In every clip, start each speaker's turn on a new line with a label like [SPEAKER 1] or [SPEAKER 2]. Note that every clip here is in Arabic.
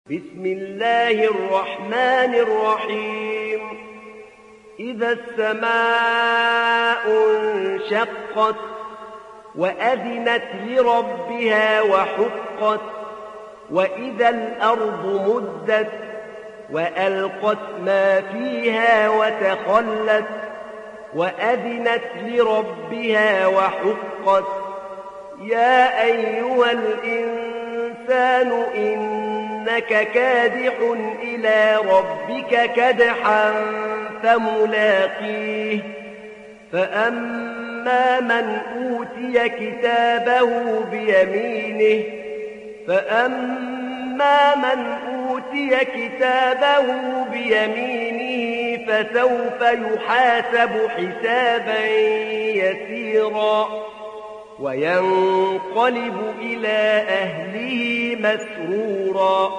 [SPEAKER 1] بسم الله الرحمن الرحيم إذا السماء انشقت وأذنت لربها وحقت وإذا الأرض مدت وألقت ما فيها وتخلت وأذنت لربها وحقت يا أيها الإنسان إنك كادح إلى ربك كدحا فملاقيه فأما من أوتي كتابه بيمينه فسوف يحاسب حسابا يسيرا وينقلب إلى أهله مسرورا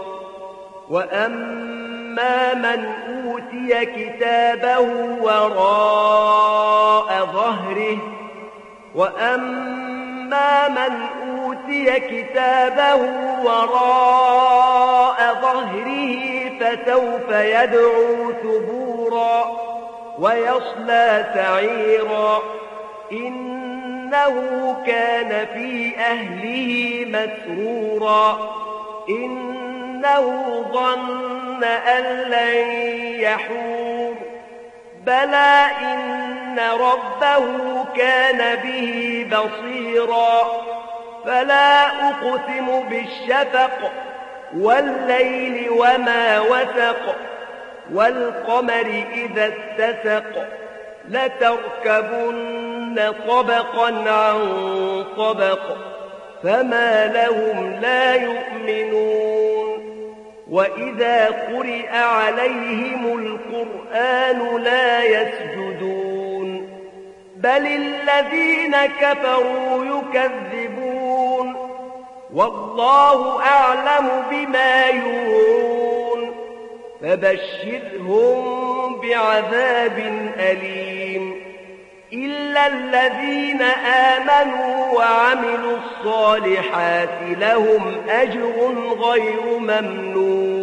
[SPEAKER 1] وأما من أوتي كتابه وراء ظهره فسوف يدعو ثبورا ويصلى سعيرا إنه كان في أهله مسرورا إنه ظن أن لن يحور بلى إن ربه كان به بصيرا فلا أقسم بالشفق والليل وما وسق والقمر إذا اتسق لتركبن طبقا عن طبق فما لهم لا يؤمنون وإذا قرئ عليهم القرآن لا يسجدون بل الذين كفروا يكذبون والله أعلم بما يوعون فبشرهم بعذاب أليم إلا الذين آمنوا وعملوا الصالحات لهم أجر غير ممنون